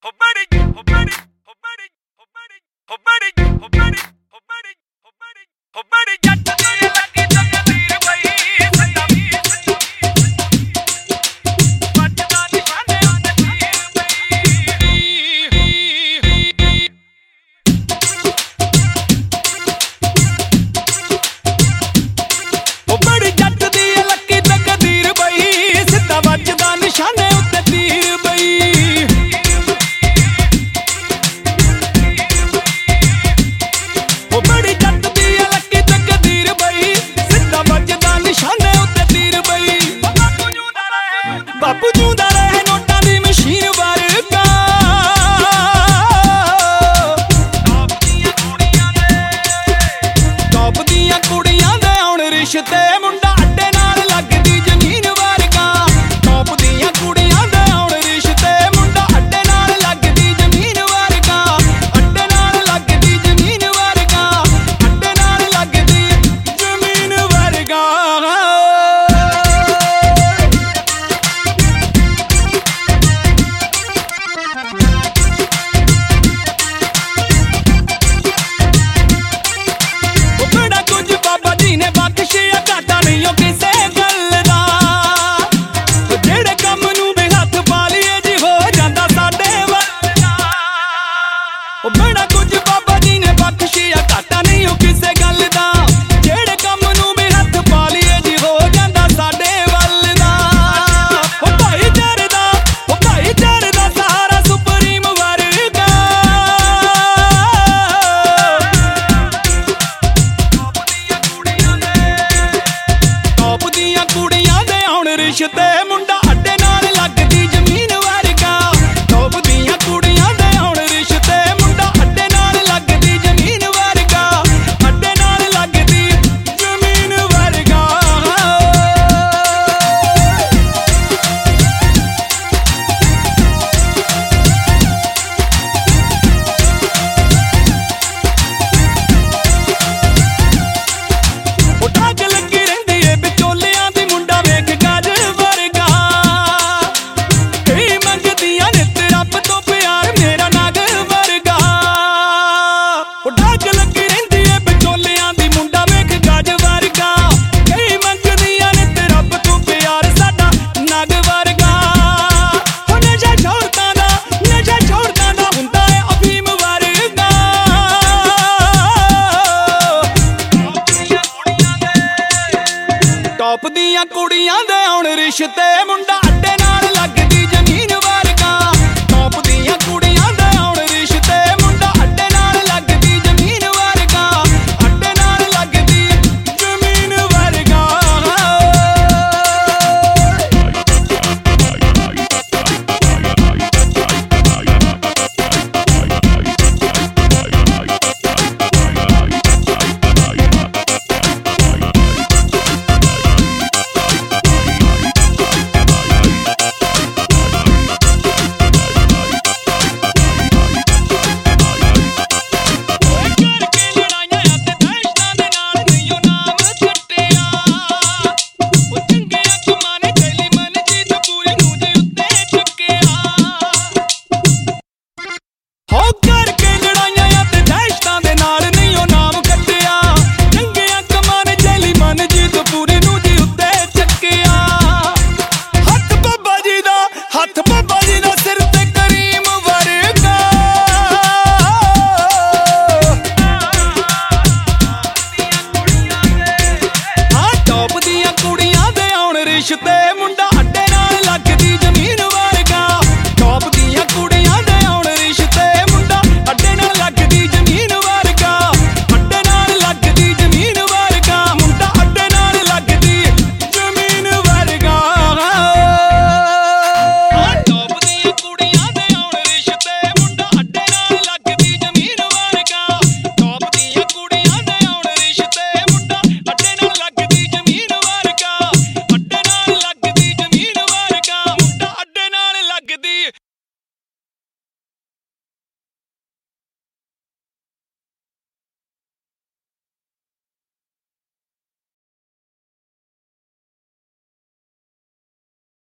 ਬਾਪੂ ਜੂੰਦਾ ਰਹੇ ਨੋਟਾਂ ਦੀ ਮਸ਼ੀਨ ਵਰਗਾ। ਟੌਪ ਦੀਆਂ ਕੁੜੀਆਂ ਦੇ ਆਉਣ ਰਿਸ਼ਤੇ, ਮੁੰਡਾ ਅੱਡੇ ਨਾਲ ਲੱਗਦੀ ਜ਼ਮੀਨ ਵਰਗਾ। ਟੌਪ ਦੀਆਂ ਕੁੜੀਆਂ ਦੇ ਆਉਣ ਰਿਸ਼ਤੇ, ਮੁੰਡਾ ਅੱਡੇ ਨਾਲ ਲੱਗਦੀ ਜ਼ਮੀਨ ਵਰਗਾ। ਅੱਡੇ ਨਾਲ ਲੱਗਦੀ ਜ਼ਮੀਨ ਵਰਗਾ। ਅੱਡੇ ਨਾਲ ਲੱਗਦੀ ਜ਼ਮੀਨ ਵਰਗਾ। ਬੜਾ ਕੁਝ ਬਾਬਾ ਜੀ ਨੇ ਬਖਸ਼ਿਆ, ਘਾਟਾ ਨਹੀਂ ਉਹ ਕਿਸੇ ਗੱਲ ਦਾ। ਜਿਹੜੇ ਕੰਮ ਨੂੰ ਵੀ ਹੱਥ ਪਾ ਲਈਏ ਜੀ ਹੋ ਜਾਂਦਾ ਸਾਡੇ ਵੱਲ ਦਾ। ਉਹ ਭਾਈਚਾਰੇ ਦਾ ਸਹਾਰਾ ਸੁਪਰੀਮ ਵਰਗਾ। ਟੌਪ ਦੀਆਂ ਕੁੜੀਆਂ ਦੇ ਆਉਣ ਰਿਸ਼ਤੇ, ਮੁੰਡਾ ਅੱਡੇ ਨਾਲ ਲੱਗਦੀ ਜ਼ਮੀਨ ਵਰਗਾ। ਟੌਪ ਦੀਆਂ ਕੁੜੀਆਂ ਦੇ ਆਉਣ ਰਿਸ਼ਤੇ, ਟੌਪ ਦੀਆਂ ਕੁੜੀਆਂ ਦੇ ਆਉਣ ਰਿਸ਼ਤੇ, ਮੁੰਡਾ ਅੱਡੇ ਨਾਲ ਲੱਗਦੀ ਜ਼ਮੀਨ ਵਰਗਾ। ਟੌਪ ਦੀਆਂ ਕੁੜੀਆਂ ਦੇ ਆਉਣ ਰਿਸ਼ਤੇ, ਮੁੰਡਾ ਅੱਡੇ ਨਾਲ ਲੱਗਦੀ ਜ਼ਮੀਨ ਵਰਗਾ। ਅੱਡੇ ਨਾਲ ਲੱਗਦੀ ਜ਼ਮੀਨ ਵਰਗਾ। ਹੱਥ ਬਾਬਾ